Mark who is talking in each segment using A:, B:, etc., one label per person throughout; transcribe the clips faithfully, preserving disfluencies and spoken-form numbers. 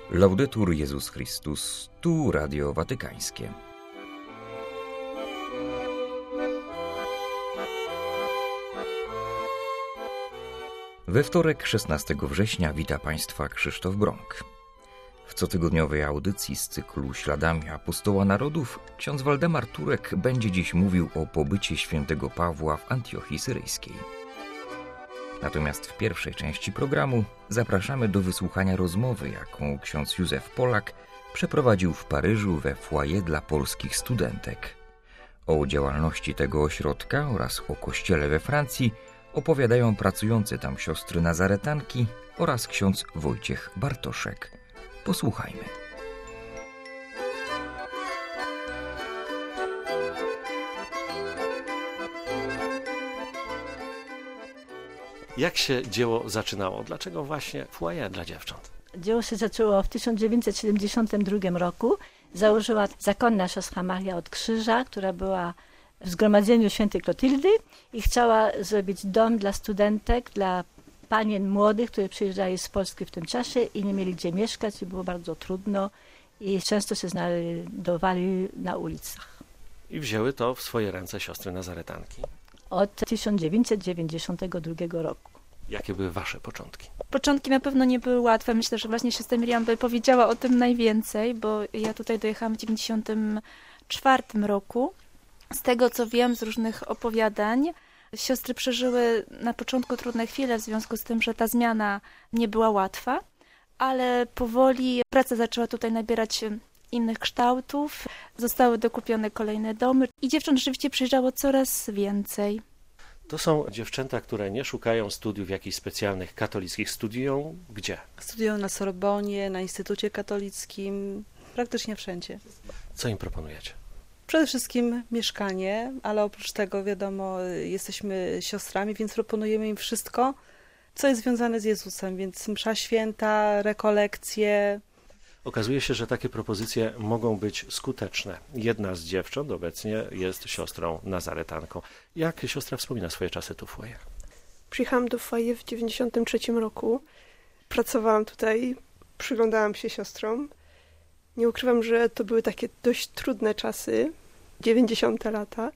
A: Laudetur Jezus Chrystus, tu Radio Watykańskie. We wtorek, szesnastego września, wita Państwa Krzysztof Bronk. W cotygodniowej audycji z cyklu Śladami Apostoła Narodów ksiądz Waldemar Turek będzie dziś mówił o pobycie świętego Pawła w Antiochii Syryjskiej. Natomiast w pierwszej części programu zapraszamy do wysłuchania rozmowy, jaką ksiądz Józef Polak przeprowadził w Paryżu we foyer dla polskich studentek. O działalności tego ośrodka oraz o kościele we Francji opowiadają pracujące tam siostry nazaretanki oraz ksiądz Wojciech Bartoszek. Posłuchajmy.
B: Jak się dzieło zaczynało? Dlaczego właśnie foyer dla dziewcząt?
C: Dzieło się zaczęło w tysiąc dziewięćset siedemdziesiątym drugim roku. Założyła zakonna siostra Maria od Krzyża, która była w zgromadzeniu świętej Klotyldy i chciała zrobić dom dla studentek, dla panien młodych, które przyjeżdżali z Polski w tym czasie i nie mieli gdzie mieszkać i było bardzo trudno i często się znajdowali na ulicach.
B: I wzięły to w swoje ręce siostry nazaretanki.
C: Od tysiąc dziewięćset dziewięćdziesiątego drugiego roku.
B: Jakie były wasze początki?
D: Początki na pewno nie były łatwe. Myślę, że właśnie siostra Miriam by powiedziała o tym najwięcej, bo ja tutaj dojechałam w dziewięćdziesiątym czwartym roku. Z tego, co wiem z różnych opowiadań, siostry przeżyły na początku trudne chwile w związku z tym, że ta zmiana nie była łatwa, ale powoli praca zaczęła tutaj nabierać innych kształtów, zostały dokupione kolejne domy i dziewcząt rzeczywiście przyjeżdżało coraz więcej.
B: To są dziewczęta, które nie szukają studiów jakichś specjalnych katolickich. Studiują gdzie?
E: Studiują na Sorbonie, na Instytucie Katolickim, praktycznie wszędzie.
B: Co im proponujecie?
E: Przede wszystkim mieszkanie, ale oprócz tego, wiadomo, jesteśmy siostrami, więc proponujemy im wszystko, co jest związane z Jezusem, więc msza święta, rekolekcje.
B: Okazuje się, że takie propozycje mogą być skuteczne. Jedna z dziewcząt obecnie jest siostrą nazaretanką. Jak siostra wspomina swoje czasy tu w foyer?
F: Przyjechałam do foyer w dziewięćdziesiątym trzecim roku. Pracowałam tutaj, przyglądałam się siostrom. Nie ukrywam, że to były takie dość trudne czasy, dziewięćdziesiąte lata.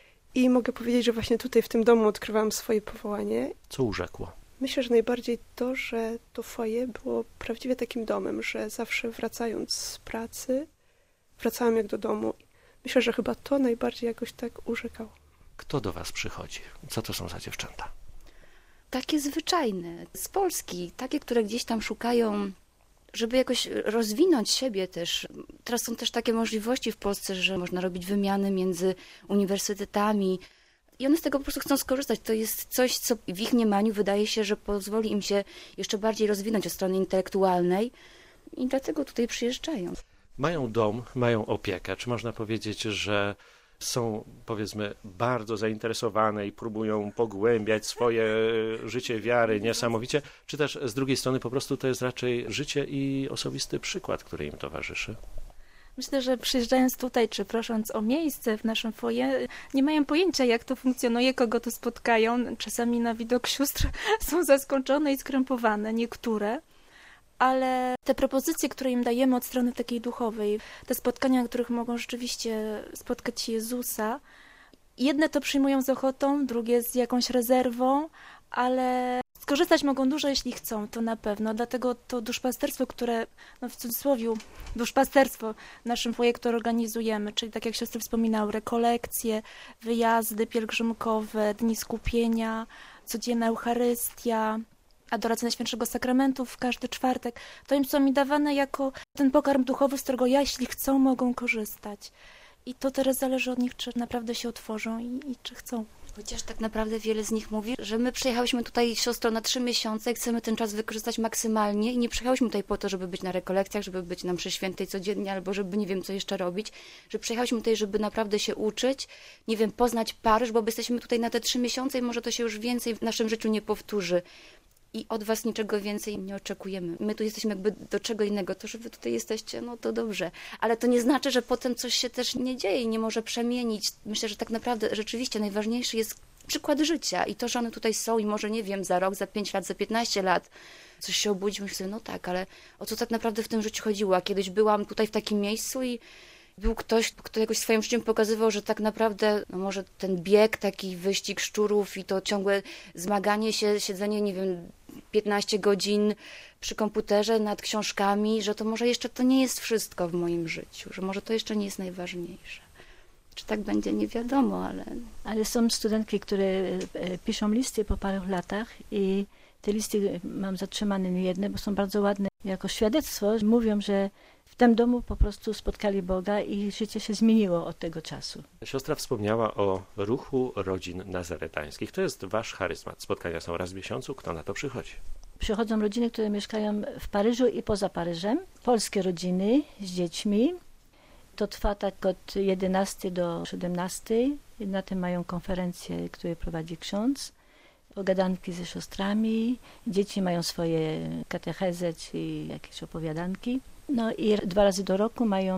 F: I mogę powiedzieć, że właśnie tutaj w tym domu odkrywałam swoje powołanie.
B: Co urzekło?
F: Myślę, że najbardziej to, że to foyer było prawdziwie takim domem, że zawsze wracając z pracy, wracałam jak do domu. Myślę, że chyba to najbardziej jakoś tak urzekało.
B: Kto do was przychodzi? Co to są za dziewczęta?
G: Takie zwyczajne, z Polski, takie, które gdzieś tam szukają, żeby jakoś rozwinąć siebie też. Teraz są też takie możliwości w Polsce, że można robić wymiany między uniwersytetami i one z tego po prostu chcą skorzystać. To jest coś, co w ich mniemaniu wydaje się, że pozwoli im się jeszcze bardziej rozwinąć od strony intelektualnej i dlatego tutaj przyjeżdżają.
B: Mają dom, mają opiekę. Czy można powiedzieć, że są, powiedzmy, bardzo zainteresowane i próbują pogłębiać swoje życie wiary niesamowicie, czy też z drugiej strony po prostu to jest raczej życie i osobisty przykład, który im towarzyszy?
D: Myślę, że przyjeżdżając tutaj, czy prosząc o miejsce w naszym foyer, nie mają pojęcia, jak to funkcjonuje, kogo tu spotkają. Czasami na widok sióstr są zaskoczone i skrępowane, niektóre. Ale te propozycje, które im dajemy od strony takiej duchowej, te spotkania, na których mogą rzeczywiście spotkać Jezusa, jedne to przyjmują z ochotą, drugie z jakąś rezerwą, ale skorzystać mogą dużo, jeśli chcą, to na pewno. Dlatego to duszpasterstwo, które, no w cudzysłowie, duszpasterstwo w naszym foyer, które organizujemy, czyli tak jak siostry wspominały, rekolekcje, wyjazdy pielgrzymkowe, dni skupienia, codzienna Eucharystia, adoracja Najświętszego Sakramentu w każdy czwartek, to im są mi dawane jako ten pokarm duchowy, z którego ja, jeśli chcą, mogą korzystać. I to teraz zależy od nich, czy naprawdę się otworzą i, i czy chcą.
G: Chociaż tak naprawdę wiele z nich mówi, że my przyjechałyśmy tutaj, siostro, na trzy miesiące i chcemy ten czas wykorzystać maksymalnie i nie przyjechałyśmy tutaj po to, żeby być na rekolekcjach, żeby być na mszy świętej codziennie albo żeby nie wiem co jeszcze robić, że przyjechałyśmy tutaj, żeby naprawdę się uczyć, nie wiem, poznać Paryż, bo jesteśmy tutaj na te trzy miesiące i może to się już więcej w naszym życiu nie powtórzy. I od was niczego więcej nie oczekujemy. My tu jesteśmy jakby do czego innego. To, że wy tutaj jesteście, no to dobrze. Ale to nie znaczy, że potem coś się też nie dzieje i nie może przemienić. Myślę, że tak naprawdę rzeczywiście najważniejszy jest przykład życia i to, że one tutaj są i może, nie wiem, za rok, za pięć lat, za piętnaście lat coś się obudził, myślę sobie, no tak, ale o co tak naprawdę w tym życiu chodziło? A kiedyś byłam tutaj w takim miejscu i był ktoś, kto jakoś swoim życiem pokazywał, że tak naprawdę no może ten bieg, taki wyścig szczurów i to ciągłe zmaganie się, siedzenie, nie wiem, piętnaście godzin przy komputerze nad książkami, że to może jeszcze to nie jest wszystko w moim życiu, że może to jeszcze nie jest najważniejsze. Czy tak będzie, nie wiadomo, ale...
C: Ale są studentki, które piszą listy po paru latach i te listy mam zatrzymane niejedne, bo są bardzo ładne. Jako świadectwo mówią, że w tym domu po prostu spotkali Boga i życie się zmieniło od tego czasu.
B: Siostra wspomniała o ruchu rodzin nazaretańskich. To jest wasz charyzmat. Spotkania są raz w miesiącu. Kto na to przychodzi?
C: Przychodzą rodziny, które mieszkają w Paryżu i poza Paryżem. Polskie rodziny z dziećmi. To trwa tak od jedenastej do siedemnastej. Na tym mają konferencje, które prowadzi ksiądz. Pogadanki ze siostrami. Dzieci mają swoje katechezę, czy jakieś opowiadanki. No i dwa razy do roku mają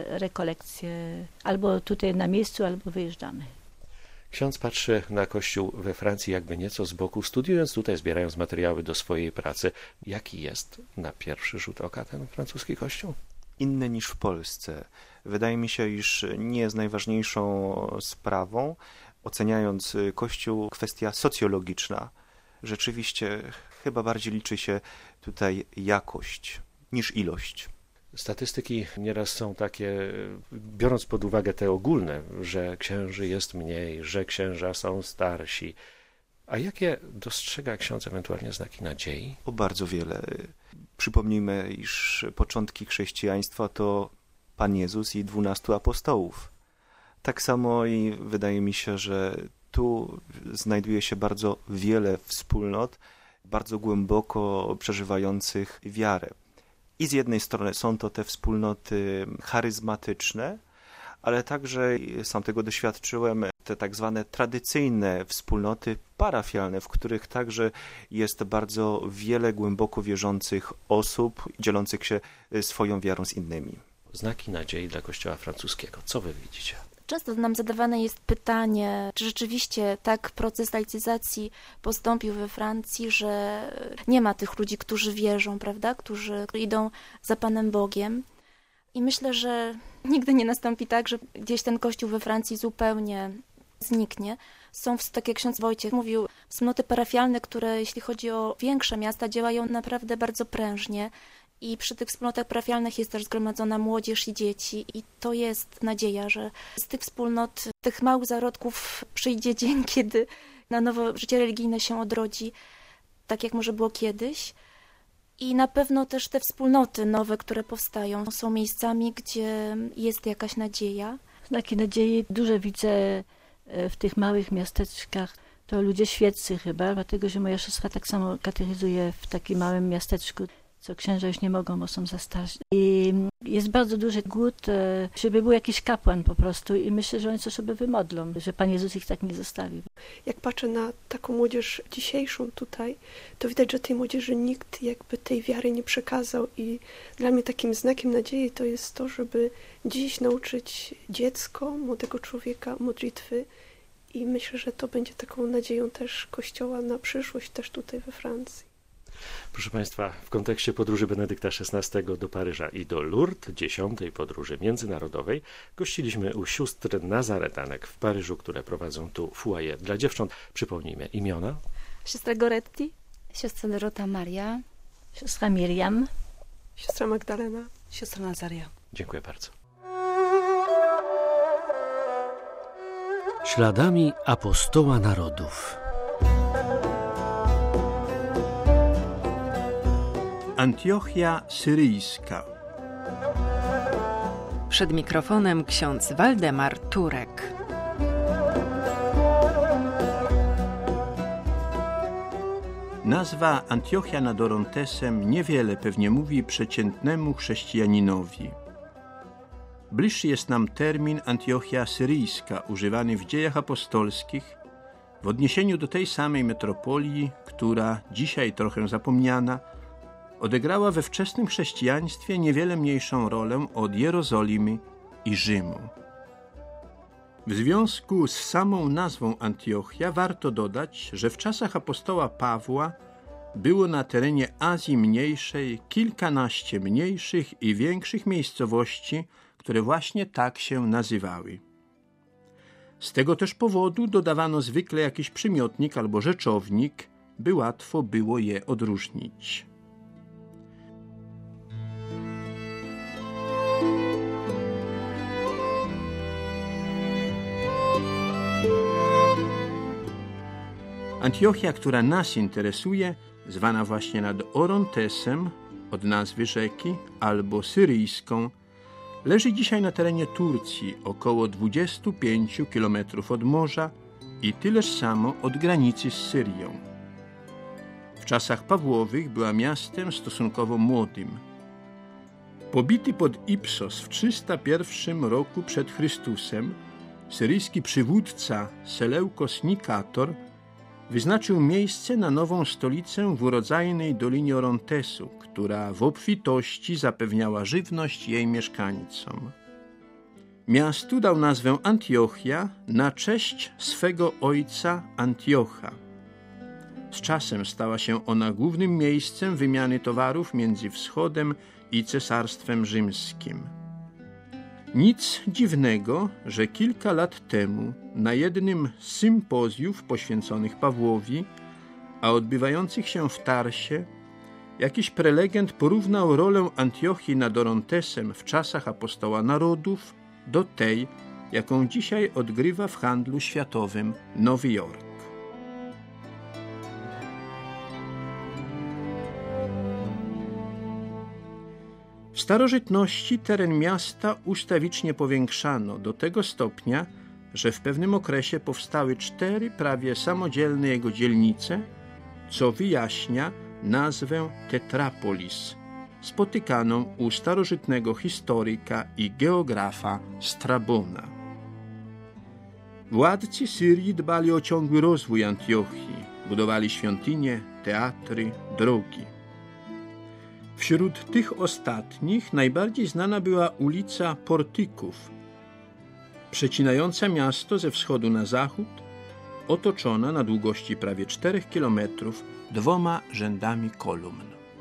C: rekolekcje. Albo tutaj na miejscu, albo wyjeżdżamy.
B: Ksiądz patrzy na kościół we Francji jakby nieco z boku, studiując tutaj, zbierając materiały do swojej pracy. Jaki jest na pierwszy rzut oka ten francuski kościół?
H: Inny niż w Polsce. Wydaje mi się, iż nie jest najważniejszą sprawą, oceniając Kościół, kwestia socjologiczna. Rzeczywiście chyba bardziej liczy się tutaj jakość niż ilość.
B: Statystyki nieraz są takie, biorąc pod uwagę te ogólne, że księży jest mniej, że księża są starsi. A jakie dostrzega ksiądz ewentualnie znaki nadziei?
H: O bardzo wiele. Przypomnijmy, iż początki chrześcijaństwa to Pan Jezus i dwunastu apostołów. Tak samo i wydaje mi się, że tu znajduje się bardzo wiele wspólnot, bardzo głęboko przeżywających wiarę. I z jednej strony są to te wspólnoty charyzmatyczne, ale także, sam tego doświadczyłem, te tak zwane tradycyjne wspólnoty parafialne, w których także jest bardzo wiele głęboko wierzących osób, dzielących się swoją wiarą z innymi.
B: Znaki nadziei dla Kościoła francuskiego. Co wy widzicie?
D: Często nam zadawane jest pytanie, czy rzeczywiście tak proces laicyzacji postąpił we Francji, że nie ma tych ludzi, którzy wierzą, prawda, którzy idą za Panem Bogiem. I myślę, że nigdy nie nastąpi tak, że gdzieś ten kościół we Francji zupełnie zniknie. Są, tak jak ksiądz Wojciech mówił, wspólnoty parafialne, które jeśli chodzi o większe miasta, działają naprawdę bardzo prężnie. I przy tych wspólnotach parafialnych jest też zgromadzona młodzież i dzieci i to jest nadzieja, że z tych wspólnot, tych małych zarodków przyjdzie dzień, kiedy na nowo życie religijne się odrodzi, tak jak może było kiedyś. I na pewno też te wspólnoty nowe, które powstają, są miejscami, gdzie jest jakaś nadzieja.
C: Znaki nadziei duże widzę w tych małych miasteczkach. To ludzie świeccy chyba, dlatego że moja siostra tak samo katechizuje w takim małym miasteczku, co księża już nie mogą, bo są za starsi. I jest bardzo duży głód, żeby był jakiś kapłan po prostu i myślę, że oni coś sobie wymodlą, że Pan Jezus ich tak nie zostawi.
F: Jak patrzę na taką młodzież dzisiejszą tutaj, to widać, że tej młodzieży nikt jakby tej wiary nie przekazał i dla mnie takim znakiem nadziei to jest to, żeby dziś nauczyć dziecko, młodego człowieka modlitwy i myślę, że to będzie taką nadzieją też Kościoła na przyszłość, też tutaj we Francji.
B: Proszę Państwa, w kontekście podróży Benedykta szesnastego do Paryża i do Lourdes, dziesiątej podróży międzynarodowej, gościliśmy u sióstr nazaretanek w Paryżu, które prowadzą tu foyer dla dziewcząt. Przypomnijmy imiona.
D: Siostra Goretti.
G: Siostra Dorota Maria.
C: Siostra Miriam.
F: Siostra Magdalena.
E: Siostra Nazaria.
B: Dziękuję bardzo.
I: Śladami apostoła narodów.
J: Antiochia Syryjska.
K: Przed mikrofonem ksiądz Waldemar Turek.
J: Nazwa Antiochia nad Orontesem niewiele pewnie mówi przeciętnemu chrześcijaninowi. Bliższy jest nam termin Antiochia Syryjska, używany w dziejach apostolskich w odniesieniu do tej samej metropolii, która, dzisiaj trochę zapomniana, odegrała we wczesnym chrześcijaństwie niewiele mniejszą rolę od Jerozolimy i Rzymu. W związku z samą nazwą Antiochia warto dodać, że w czasach apostoła Pawła było na terenie Azji Mniejszej kilkanaście mniejszych i większych miejscowości, które właśnie tak się nazywały. Z tego też powodu dodawano zwykle jakiś przymiotnik albo rzeczownik, by łatwo było je odróżnić. Antiochia, która nas interesuje, zwana właśnie nad Orontesem, od nazwy rzeki, albo syryjską, leży dzisiaj na terenie Turcji, około dwudziestu pięciu kilometrów od morza i tyleż samo od granicy z Syrią. W czasach Pawłowych była miastem stosunkowo młodym. Pobity pod Ipsos w trzysta pierwszym roku przed Chrystusem, syryjski przywódca Seleukos Nikator wyznaczył miejsce na nową stolicę w urodzajnej dolinie Orontesu, która w obfitości zapewniała żywność jej mieszkańcom. Miastu dał nazwę Antiochia na cześć swego ojca Antiocha. Z czasem stała się ona głównym miejscem wymiany towarów między Wschodem i Cesarstwem Rzymskim. Nic dziwnego, że kilka lat temu na jednym z sympozjów poświęconych Pawłowi, a odbywających się w Tarsie, jakiś prelegent porównał rolę Antiochii nad Orontesem w czasach apostoła narodów do tej, jaką dzisiaj odgrywa w handlu światowym Nowy Jork. W starożytności teren miasta ustawicznie powiększano do tego stopnia, że w pewnym okresie powstały cztery prawie samodzielne jego dzielnice, co wyjaśnia nazwę Tetrapolis, spotykaną u starożytnego historyka i geografa Strabona. Władcy Syrii dbali o ciągły rozwój Antiochii, budowali świątynie, teatry, drogi. Wśród tych ostatnich najbardziej znana była ulica Portyków, przecinająca miasto ze wschodu na zachód, otoczona na długości prawie czterech kilometrów dwoma rzędami kolumn.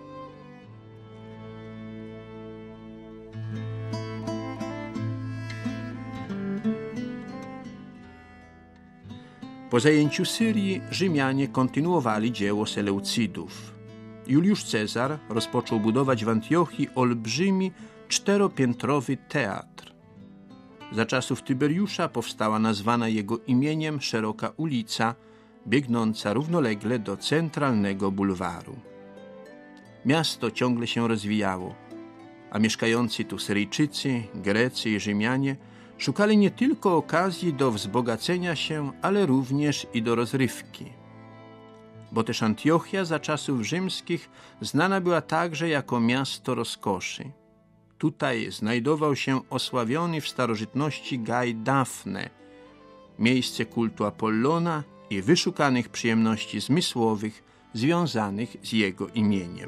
J: Po zajęciu Syrii Rzymianie kontynuowali dzieło Seleucydów. Juliusz Cezar rozpoczął budować w Antiochii olbrzymi, czteropiętrowy teatr. Za czasów Tyberiusza powstała nazwana jego imieniem szeroka ulica, biegnąca równolegle do centralnego bulwaru. Miasto ciągle się rozwijało, a mieszkający tu Syryjczycy, Grecy i Rzymianie szukali nie tylko okazji do wzbogacenia się, ale również i do rozrywki. Bo też Antiochia za czasów rzymskich znana była także jako miasto rozkoszy. Tutaj znajdował się osławiony w starożytności gaj Dafne, miejsce kultu Apollona i wyszukanych przyjemności zmysłowych związanych z jego imieniem.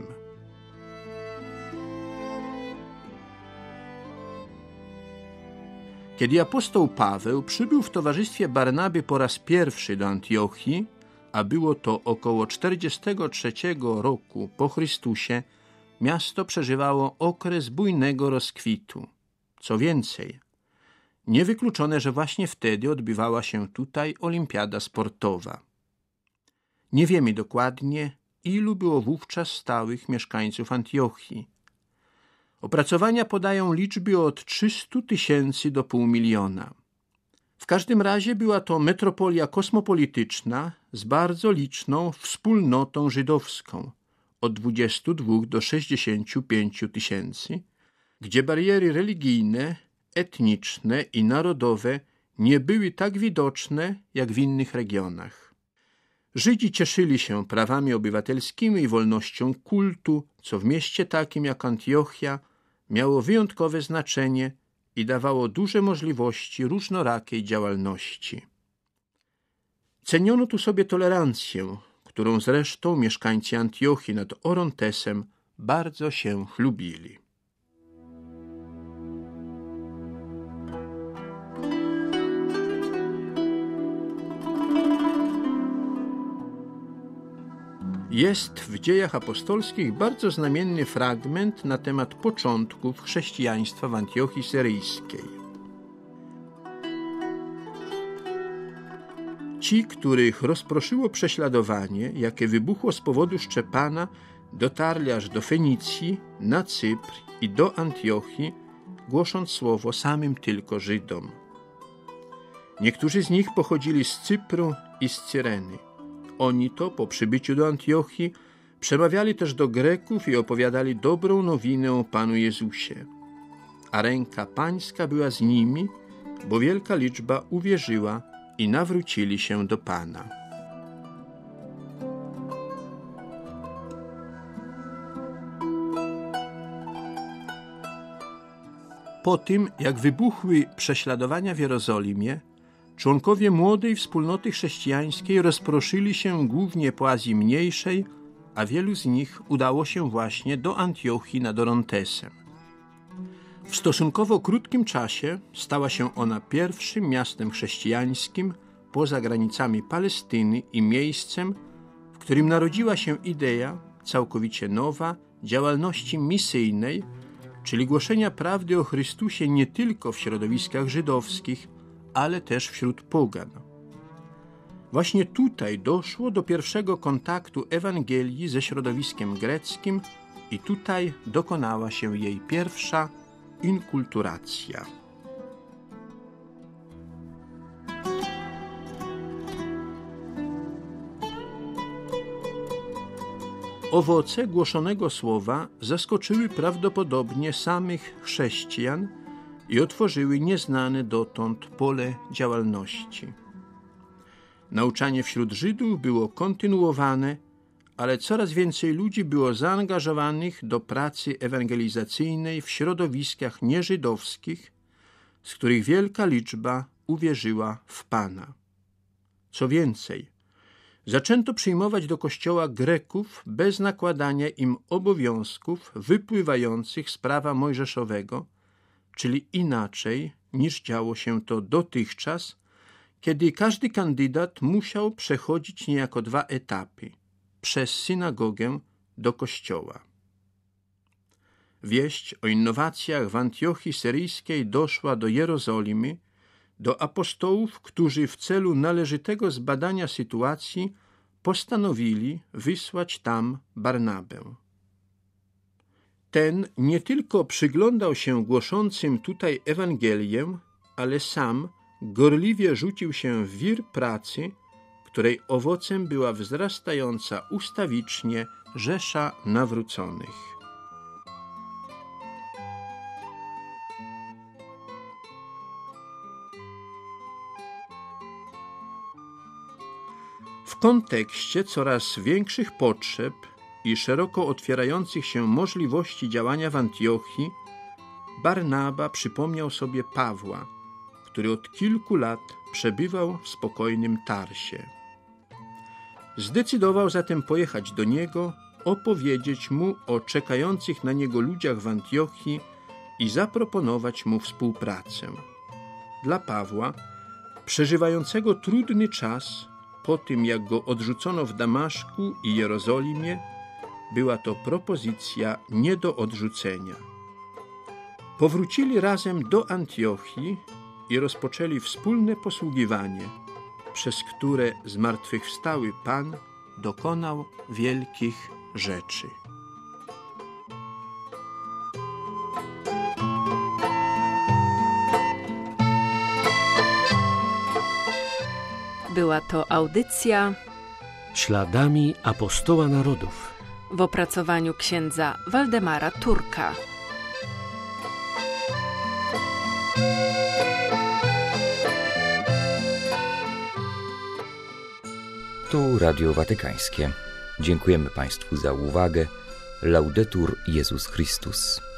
J: Kiedy apostoł Paweł przybył w towarzystwie Barnaby po raz pierwszy do Antiochii, a było to około czterdziestego trzeciego roku po Chrystusie, miasto przeżywało okres bujnego rozkwitu. Co więcej, niewykluczone, że właśnie wtedy odbywała się tutaj olimpiada sportowa. Nie wiemy dokładnie, ilu było wówczas stałych mieszkańców Antiochii. Opracowania podają liczby od trzystu tysięcy do pół miliona. W każdym razie była to metropolia kosmopolityczna z bardzo liczną wspólnotą żydowską, od dwudziestu dwóch do sześćdziesięciu pięciu tysięcy, gdzie bariery religijne, etniczne i narodowe nie były tak widoczne jak w innych regionach. Żydzi cieszyli się prawami obywatelskimi i wolnością kultu, co w mieście takim jak Antiochia miało wyjątkowe znaczenie i dawało duże możliwości różnorakiej działalności. Ceniono tu sobie tolerancję, którą zresztą mieszkańcy Antiochii nad Orontesem bardzo się chlubili. jest w Dziejach Apostolskich bardzo znamienny fragment na temat początków chrześcijaństwa w Antiochii Syryjskiej. Ci, których rozproszyło prześladowanie, jakie wybuchło z powodu Szczepana, dotarli aż do Fenicji, na Cypr i do Antiochii, głosząc słowo samym tylko Żydom. Niektórzy z nich pochodzili z Cypru i z Cyreny. Oni to, po przybyciu do Antiochii, przemawiali też do Greków i opowiadali dobrą nowinę o Panu Jezusie. A ręka Pańska była z nimi, bo wielka liczba uwierzyła i nawrócili się do Pana. Po tym, jak wybuchły prześladowania w Jerozolimie, członkowie młodej wspólnoty chrześcijańskiej rozproszyli się głównie po Azji Mniejszej, a wielu z nich udało się właśnie do Antiochii nad Orontesem. W stosunkowo krótkim czasie stała się ona pierwszym miastem chrześcijańskim poza granicami Palestyny i miejscem, w którym narodziła się idea całkowicie nowa działalności misyjnej, czyli głoszenia prawdy o Chrystusie nie tylko w środowiskach żydowskich, ale też wśród pogan. Właśnie tutaj doszło do pierwszego kontaktu Ewangelii ze środowiskiem greckim i tutaj dokonała się jej pierwsza inkulturacja. Owoce głoszonego słowa zaskoczyły prawdopodobnie samych chrześcijan i otworzyły nieznane dotąd pole działalności. Nauczanie wśród Żydów było kontynuowane, ale coraz więcej ludzi było zaangażowanych do pracy ewangelizacyjnej w środowiskach nieżydowskich, z których wielka liczba uwierzyła w Pana. Co więcej, zaczęto przyjmować do kościoła Greków bez nakładania im obowiązków wypływających z prawa mojżeszowego, czyli inaczej niż działo się to dotychczas, kiedy każdy kandydat musiał przechodzić niejako dwa etapy – przez synagogę do kościoła. Wieść o innowacjach w Antiochii Syryjskiej doszła do Jerozolimy, do apostołów, którzy w celu należytego zbadania sytuacji postanowili wysłać tam Barnabę. Ten nie tylko przyglądał się głoszącym tutaj Ewangelię, ale sam gorliwie rzucił się w wir pracy, której owocem była wzrastająca ustawicznie rzesza nawróconych. W kontekście coraz większych potrzeb i szeroko otwierających się możliwości działania w Antiochii, Barnaba przypomniał sobie Pawła, który od kilku lat przebywał w spokojnym Tarsie. Zdecydował zatem pojechać do niego, opowiedzieć mu o czekających na niego ludziach w Antiochii i zaproponować mu współpracę. Dla Pawła, przeżywającego trudny czas, po tym jak go odrzucono w Damaszku i Jerozolimie, była to propozycja nie do odrzucenia. Powrócili razem do Antiochii i rozpoczęli wspólne posługiwanie, przez które zmartwychwstały Pan dokonał wielkich rzeczy.
K: Była to audycja
I: Śladami apostoła narodów
K: w opracowaniu księdza Waldemara Turka.
A: Tu Radio Watykańskie. Dziękujemy Państwu za uwagę. Laudetur Jezus Chrystus.